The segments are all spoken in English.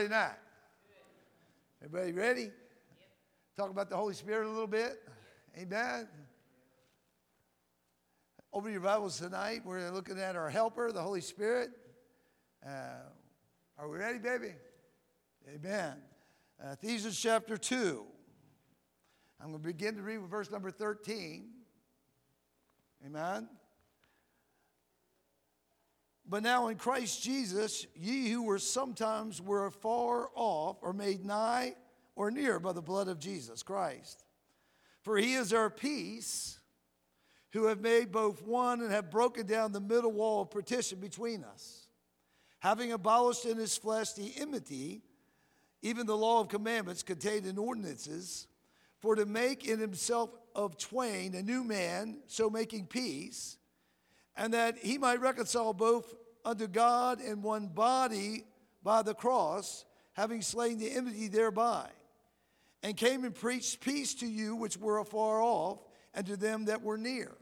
Night. Everybody ready? Talk about the Holy Spirit a little bit. Amen. Open your Bibles tonight. We're looking at our helper, the Holy Spirit. Are we ready, baby? Amen. Ephesians chapter 2. I'm going to begin to read with verse number 13. Amen. But now in Christ Jesus, ye who were sometimes were far off are made nigh or near by the blood of Jesus Christ. For he is our peace, who have made both one and have broken down the middle wall of partition between us, having abolished in his flesh the enmity, even the law of commandments contained in ordinances, for to make in himself of twain a new man, so making peace, and that he might reconcile both unto God in one body by the cross, having slain the enmity thereby, and came and preached peace to you which were afar off, and to them that were near.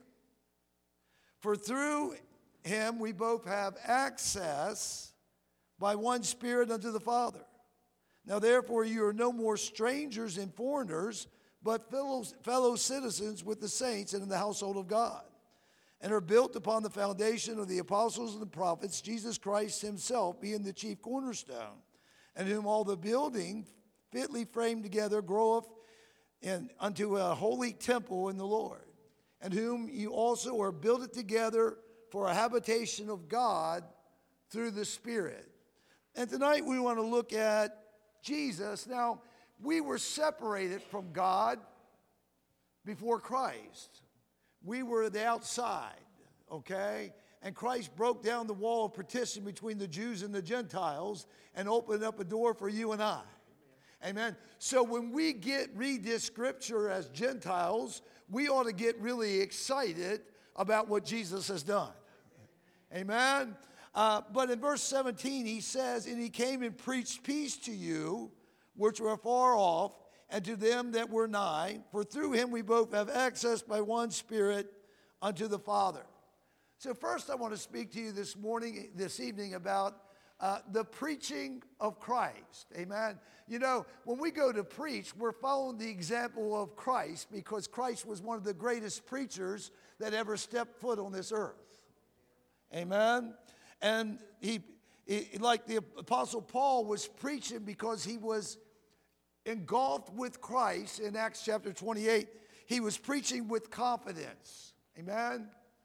For through him we both have access by one Spirit unto the Father. Now therefore you are no more strangers and foreigners, but fellow citizens with the saints and in the household of God, and are built upon the foundation of the apostles and the prophets, Jesus Christ himself being the chief cornerstone, and whom all the building fitly framed together groweth unto a holy temple in the Lord, and whom you also are builded together for a habitation of God through the Spirit. And tonight we want to look at Jesus. Now, we were separated from God before Christ. We were the outside, okay? And Christ broke down the wall of partition between the Jews and the Gentiles and opened up a door for you and I. Amen. So when we read this scripture as Gentiles, we ought to get really excited about what Jesus has done. Amen. But in verse 17 he says, and he came and preached peace to you which were far off, and to them that were nigh, for through him we both have access by one Spirit unto the Father. So first I want to speak to you this evening about the preaching of Christ. Amen. You know, when we go to preach, we're following the example of Christ, because Christ was one of the greatest preachers that ever stepped foot on this earth. Amen. And he like the Apostle Paul was preaching because he was engulfed with Christ in Acts chapter 28. He was preaching with confidence. Amen.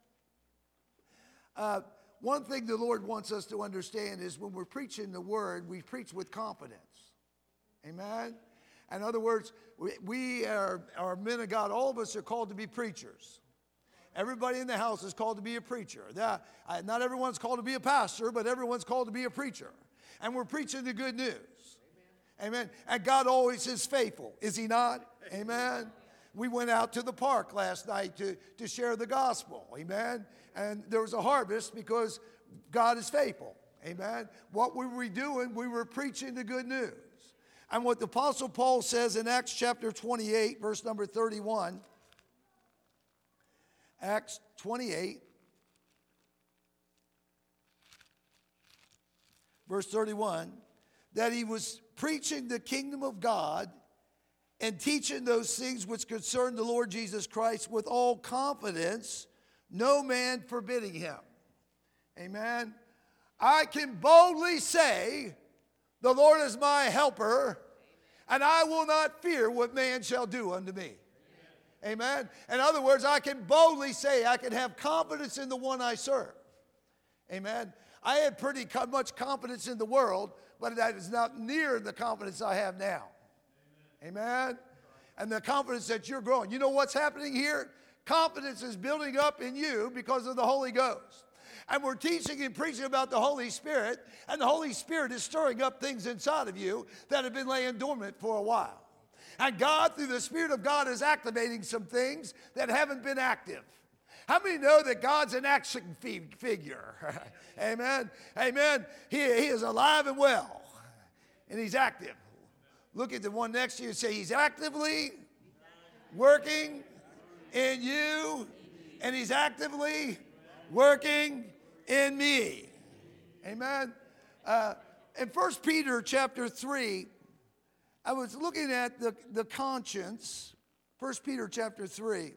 One thing the Lord wants us to understand is when we're preaching the word, we preach with confidence. Amen. In other words, we are men of God. All of us are called to be preachers. Everybody in the house is called to be a preacher. Not everyone's called to be a pastor, but everyone's called to be a preacher. And we're preaching the good news. Amen. And God always is faithful, is he not? Amen. We went out to the park last night to share the gospel. Amen. And there was a harvest because God is faithful. Amen. What were we doing? We were preaching the good news. And what the Apostle Paul says in Acts chapter 28, verse number 31. Acts 28, verse 31, that he was preaching the kingdom of God and teaching those things which concern the Lord Jesus Christ with all confidence, no man forbidding him. Amen. I can boldly say, the Lord is my helper, and I will not fear what man shall do unto me. Amen. In other words, I can boldly say, I can have confidence in the one I serve. Amen. I had pretty much confidence in the world, but that is not near the confidence I have now. Amen. And the confidence that you're growing. You know what's happening here? Confidence is building up in you because of the Holy Ghost. And we're teaching and preaching about the Holy Spirit, and the Holy Spirit is stirring up things inside of you that have been laying dormant for a while. And God, through the Spirit of God, is activating some things that haven't been active. How many know that God's an action figure? Amen. Amen. He is alive and well, and he's active. Look at the one next to you and say, he's actively working in you, and he's actively working in me. Amen. In 1 Peter chapter 3, I was looking at the conscience. 1 Peter chapter 3.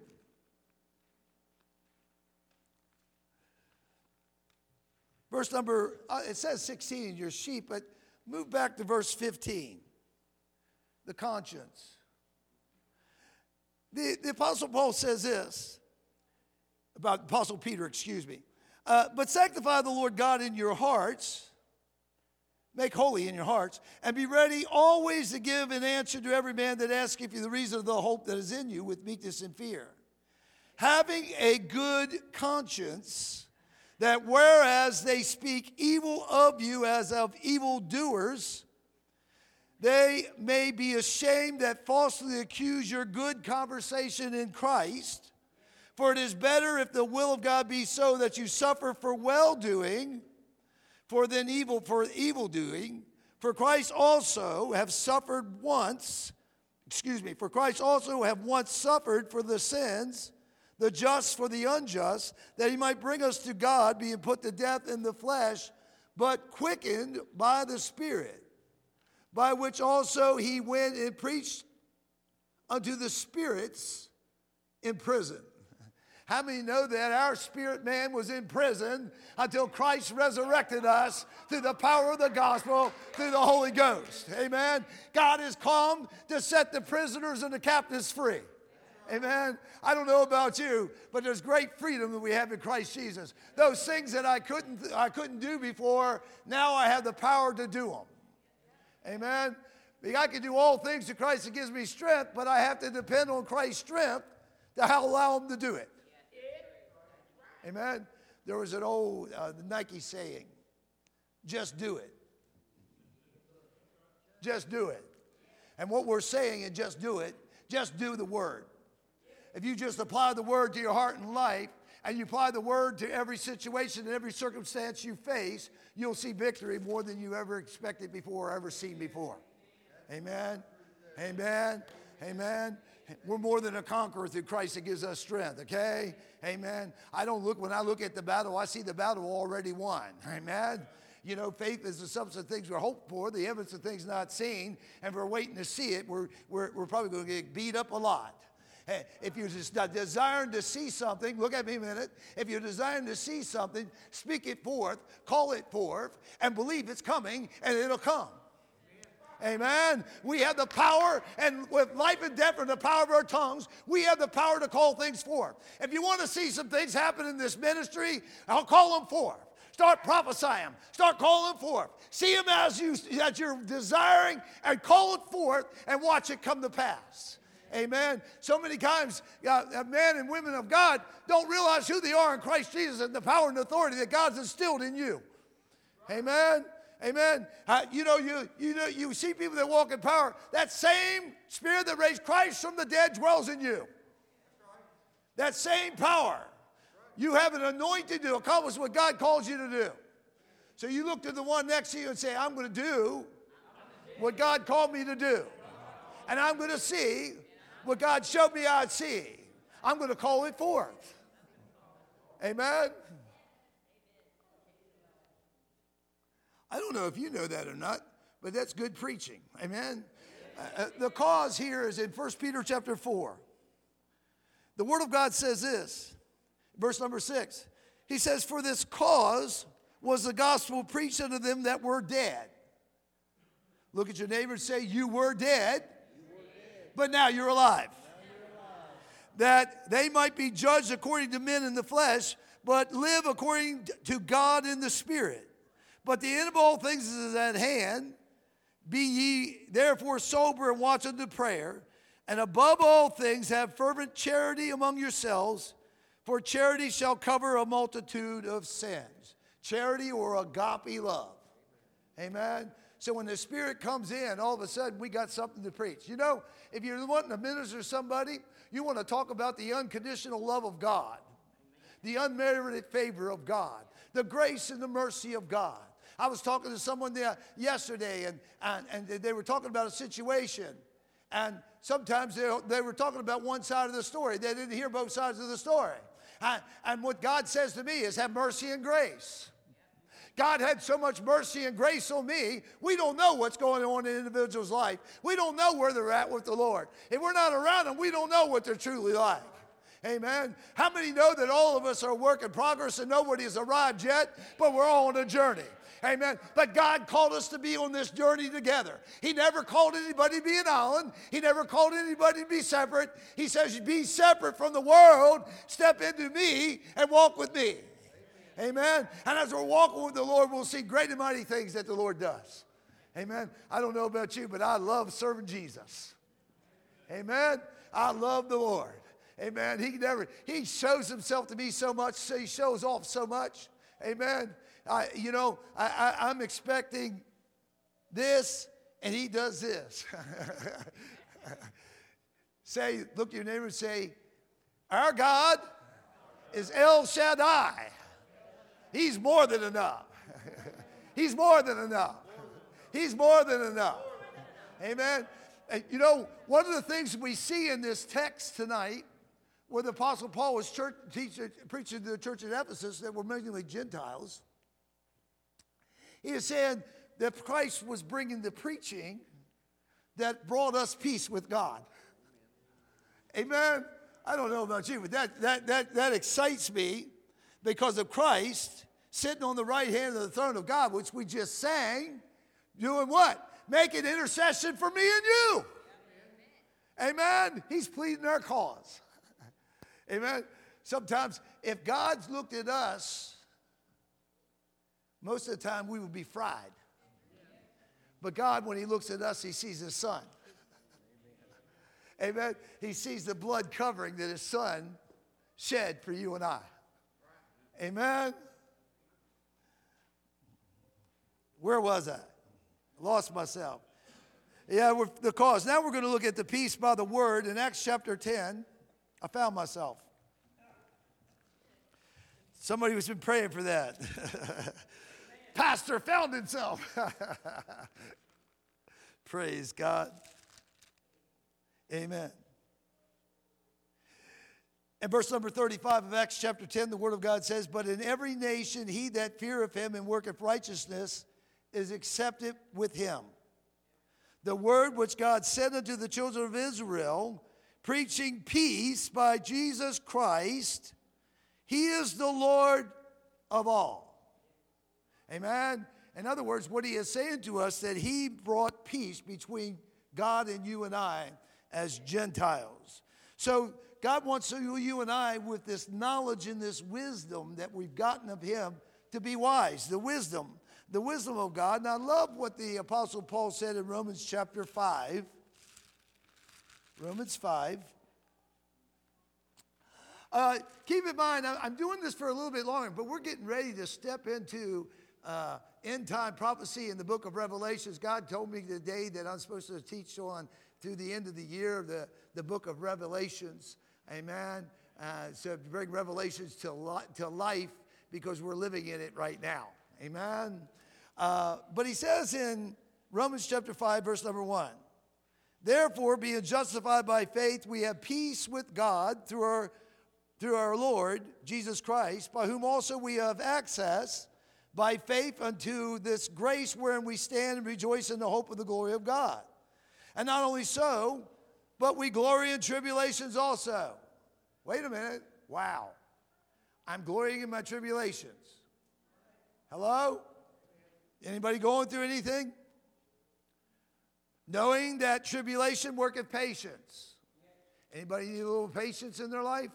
Verse number, it says 16 in your sheet, but move back to verse 15. The conscience. The Apostle Paul says this, about Apostle Peter, excuse me. But sanctify the Lord God in your hearts, make holy in your hearts, and be ready always to give an answer to every man that asks you the reason of the hope that is in you with meekness and fear. Having a good conscience, that whereas they speak evil of you as of evildoers, they may be ashamed that falsely accuse your good conversation in Christ. For it is better, if the will of God be so, that you suffer for well-doing for evil doing. For Christ also have once suffered for the sins, the just for the unjust, that he might bring us to God, being put to death in the flesh, but quickened by the Spirit, by which also he went and preached unto the spirits in prison. How many know that our spirit man was in prison until Christ resurrected us through the power of the gospel, through the Holy Ghost? Amen. God has come to set the prisoners and the captives free. Amen. I don't know about you, but there's great freedom that we have in Christ Jesus. Those things that I couldn't do before, now I have the power to do them. Amen. I can do all things to Christ that gives me strength, but I have to depend on Christ's strength to allow him to do it. Amen. There was an old Nike saying, just do it. Just do it. And what we're saying in just do it, just do the word. If you just apply the word to your heart and life, and you apply the word to every situation and every circumstance you face, you'll see victory more than you ever expected before or ever seen before. Amen. Amen. Amen. We're more than a conqueror through Christ that gives us strength, okay? Amen. When I look at the battle, I see the battle already won. Amen. You know, faith is the substance of things we're hoping for, the evidence of things not seen, and we're waiting to see it. We're probably going to get beat up a lot. Hey, if you're just desiring to see something, look at me a minute. If you're desiring to see something, speak it forth, call it forth, and believe it's coming, and it'll come. Amen. We have the power, and with life and death and the power of our tongues, we have the power to call things forth. If you want to see some things happen in this ministry, I'll call them forth. Start prophesying them. Start calling them forth. See them as you're desiring, and call it forth, and watch it come to pass. Amen. So many times, men and women of God don't realize who they are in Christ Jesus and the power and authority that God's instilled in you. Amen. Amen. You see people that walk in power. That same spirit that raised Christ from the dead dwells in you. That same power. You have an anointing to accomplish what God calls you to do. So you look to the one next to you and say, I'm going to do what God called me to do. And I'm going to see what God showed me I'd see. I'm going to call it forth. Amen. I don't know if you know that or not, but that's good preaching. Amen. The cause here is in 1 Peter chapter 4. The Word of God says this, verse number 6. He says, for this cause was the gospel preached unto them that were dead. Look at your neighbor and say, you were dead, but now you're alive. That they might be judged according to men in the flesh, but live according to God in the Spirit. But the end of all things is at hand. Be ye therefore sober and watch unto prayer. And above all things have fervent charity among yourselves, for charity shall cover a multitude of sins. Charity or agape love. Amen. So when the Spirit comes in, all of a sudden we got something to preach. You know, if you're wanting to minister to somebody, you want to talk about the unconditional love of God, the unmerited favor of God, the grace and the mercy of God. I was talking to someone there yesterday, and they were talking about a situation. And sometimes they were talking about one side of the story. They didn't hear both sides of the story. And what God says to me is have mercy and grace. God had so much mercy and grace on me. We don't know what's going on in an individual's life. We don't know where they're at with the Lord. If we're not around them, we don't know what they're truly like. Amen. How many know that all of us are a work in progress and nobody has arrived yet, but we're all on a journey? Amen. But God called us to be on this journey together. He never called anybody to be an island. He never called anybody to be separate. He says, be separate from the world, step into me and walk with me. Amen. And as we're walking with the Lord, we'll see great and mighty things that the Lord does. Amen. I don't know about you, but I love serving Jesus. Amen. I love the Lord. Amen. He shows himself to me so much, so he shows off so much. Amen. I'm expecting this, and he does this. Look at your neighbor and say, our God is El Shaddai. He's more than enough. He's more than enough. He's more than enough. Amen. And one of the things we see in this text tonight, where the Apostle Paul was preaching to the church at Ephesus that were mainly Gentiles, he is saying that Christ was bringing the preaching that brought us peace with God. Amen. I don't know about you, but that excites me, because of Christ sitting on the right hand of the throne of God, which we just sang, doing what? Making intercession for me and you. Amen. He's pleading our cause. Amen. Sometimes if God's looked at us, most of the time we would be fried. But God, when he looks at us, he sees his son. Amen. He sees the blood covering that his son shed for you and I. Amen. Where was I? Lost myself. Yeah, the cause. Now we're going to look at the peace by the word in Acts chapter 10. I found myself. Somebody who's been praying for that. Pastor found himself. Praise God. Amen. In verse number 35 of Acts chapter 10, the word of God says, but in every nation he that feareth him and worketh righteousness is accepted with him. The word which God sent unto the children of Israel, preaching peace by Jesus Christ, he is the Lord of all. Amen. In other words, what he is saying to us, that he brought peace between God and you and I as Gentiles. So God wants you and I, with this knowledge and this wisdom that we've gotten of him, to be wise. The wisdom of God. And I love what the Apostle Paul said in Romans chapter 5. Romans 5. Keep in mind, I'm doing this for a little bit longer, but we're getting ready to step into end-time prophecy in the book of Revelations. God told me today that I'm supposed to teach on through the end of the year the book of Revelations. Amen. So to bring Revelations to life, because we're living in it right now. Amen. But he says in Romans chapter 5, verse number 1, therefore, being justified by faith, we have peace with God through our Lord Jesus Christ, by whom also we have access by faith unto this grace wherein we stand and rejoice in the hope of the glory of God. And not only so, but we glory in tribulations also. Wait a minute. Wow. I'm glorying in my tribulations. Hello? Anybody going through anything? Knowing that tribulation worketh patience. Anybody need a little patience in their life?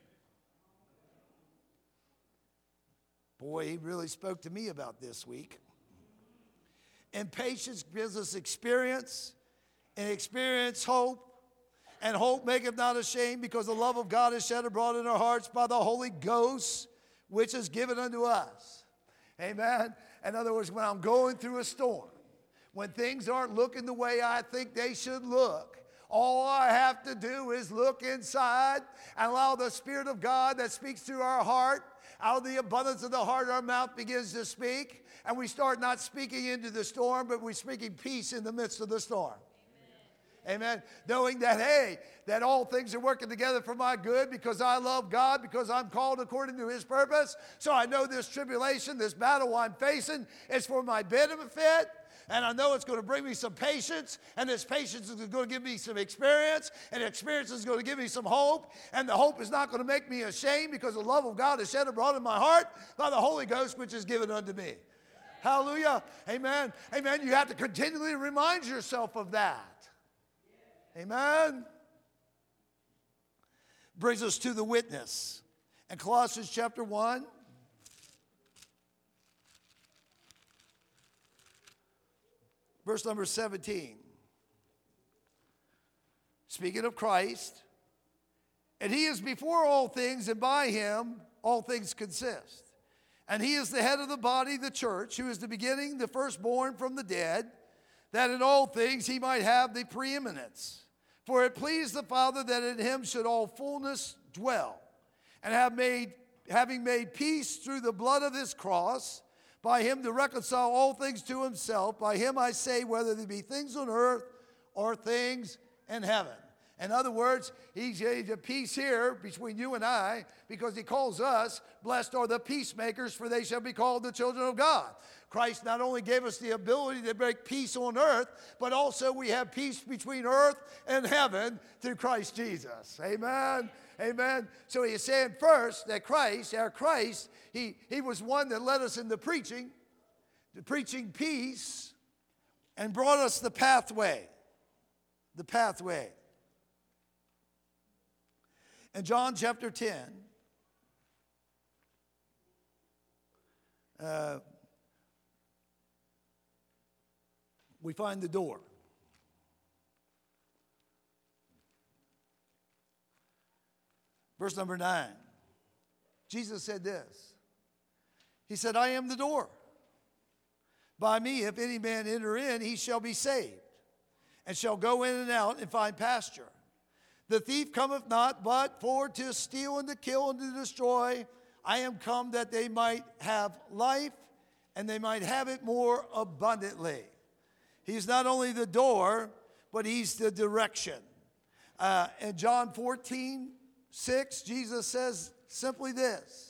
Boy, he really spoke to me about this week. And patience gives us experience, and experience hope. And hope maketh not ashamed, because the love of God is shed abroad in our hearts by the Holy Ghost, which is given unto us. Amen. In other words, when I'm going through a storm, when things aren't looking the way I think they should look, all I have to do is look inside and allow the Spirit of God that speaks through our heart. Out of the abundance of the heart, our mouth begins to speak. And we start not speaking into the storm, but we're speaking peace in the midst of the storm. Amen. Knowing that, hey, that all things are working together for my good because I love God, because I'm called according to his purpose. So I know this tribulation, this battle I'm facing is for my benefit. And I know it's going to bring me some patience, and this patience is going to give me some experience, and experience is going to give me some hope, and the hope is not going to make me ashamed because the love of God is shed abroad in my heart by the Holy Ghost, which is given unto me. Hallelujah. Amen. Amen. You have to continually remind yourself of that. Amen. Brings us to the witness. In Colossians chapter 1, verse number 17. Speaking of Christ, and he is before all things, and by him all things consist. And he is the head of the body, the church, who is the beginning, the firstborn from the dead, that in all things he might have the preeminence. For it pleased the Father that in him should all fullness dwell, and having made peace through the blood of his cross, by him to reconcile all things to himself. By him I say, whether they be things on earth or things in heaven. In other words, he's a peace here between you and I, because he calls us, blessed are the peacemakers, for they shall be called the children of God. Christ not only gave us the ability to make peace on earth, but also we have peace between earth and heaven through Christ Jesus. Amen. Amen. So he is saying first that Christ, our Christ, he was one that led us in the preaching peace, and brought us the pathway. The pathway. In John chapter 10, we find the door. Verse number 9. Jesus said this. He said, I am the door. By me, if any man enter in, he shall be saved, and shall go in and out and find pasture. The thief cometh not, but for to steal and to kill and to destroy. I am come that they might have life, and they might have it more abundantly. He's not only the door, but he's the direction. In John 14:6, Jesus says simply this.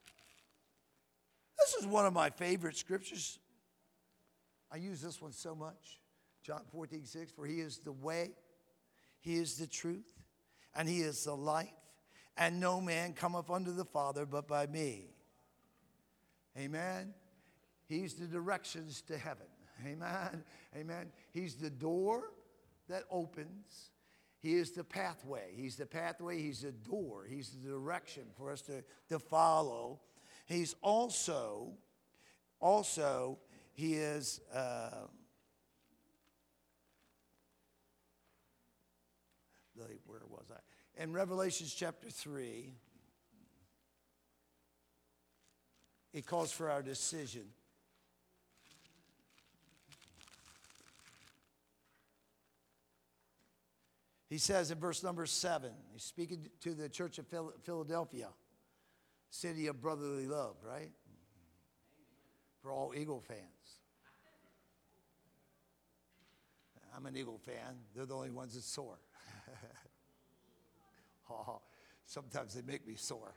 This is one of my favorite scriptures. I use this one so much. John 14:6, for he is the way, he is the truth, and he is the life, and no man cometh unto the Father but by me. Amen. He's the directions to heaven. Amen. Amen. He's the door that opens. He is the pathway. He's the pathway. He's the door. He's the direction for us to follow. He's also, he is, where was I? In Revelation chapter 3, it calls for our decision. He says in verse number 7, he's speaking to the church of Philadelphia, city of brotherly love, right? For all Eagle fans. I'm an Eagle fan. They're the only ones that sore. Oh, sometimes they make me sore.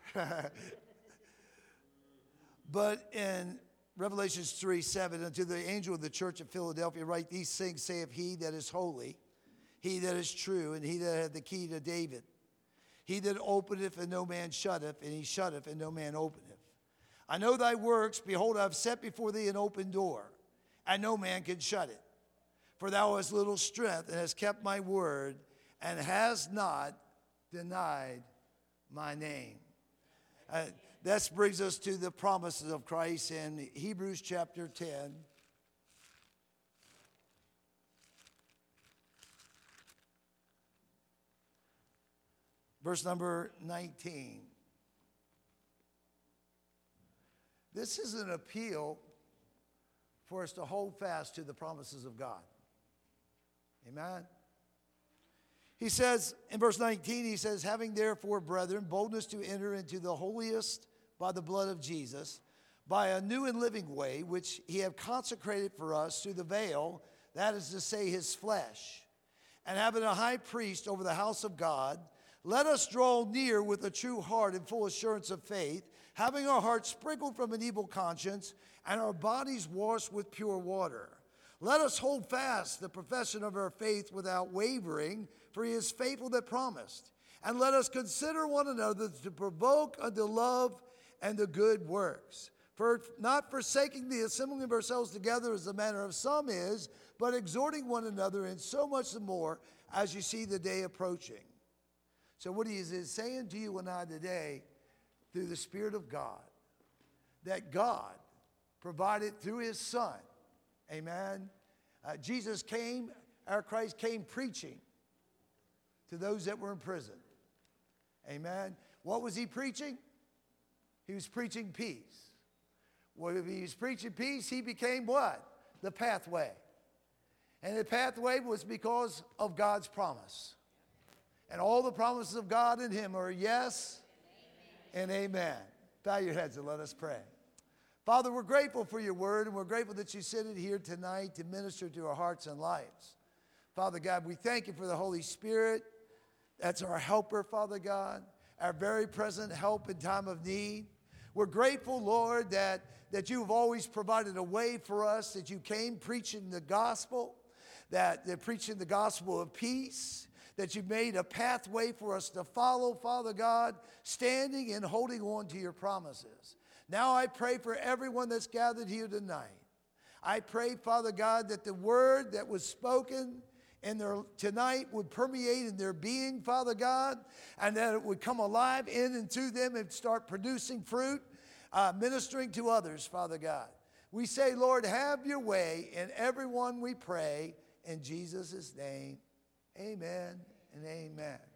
But in Revelation 3:7, unto the angel of the church of Philadelphia write, these things saith he that is holy, he that is true, and he that hath the key to David. He that openeth and no man shutteth, and he shutteth and no man openeth. I know thy works, behold, I have set before thee an open door, and no man can shut it. For thou hast little strength, and hast kept my word, and hast not denied my name. That brings us to the promises of Christ in Hebrews chapter 10. Verse number 19. This is an appeal for us to hold fast to the promises of God. Amen. He says, in verse 19, he says, having therefore, brethren, boldness to enter into the holiest by the blood of Jesus, by a new and living way, which he hath consecrated for us through the veil, that is to say, his flesh. and having a high priest over the house of God, let us draw near with a true heart and full assurance of faith, having our hearts sprinkled from an evil conscience and our bodies washed with pure water. Let us hold fast the profession of our faith without wavering, for he is faithful that promised. And let us consider one another to provoke unto love and to good works. For not forsaking the assembling of ourselves together as the manner of some is, but exhorting one another, and so much the more as you see the day approaching. So what he is saying to you and I today, through the Spirit of God, that God provided through his Son. Amen. Jesus came, our Christ came preaching to those that were in prison. Amen. What was he preaching? He was preaching peace. Well, if he was preaching peace, he became what? The pathway. And the pathway was because of God's promise. And all the promises of God in him are yes and amen. Bow your heads and let us pray. Father, we're grateful for your word, and we're grateful that you sit here tonight to minister to our hearts and lives. Father God, we thank you for the Holy Spirit. That's our helper, Father God, our very present help in time of need. We're grateful, Lord, that you've always provided a way for us, that you came preaching the gospel, that they're preaching the gospel of peace, that you made a pathway for us to follow, Father God, standing and holding on to your promises. Now I pray for everyone that's gathered here tonight. I pray, Father God, that the word that was spoken tonight would permeate in their being, Father God, and that it would come alive in and through them and start producing fruit, ministering to others, Father God. We say, Lord, have your way in everyone we pray. In Jesus' name, amen and amen.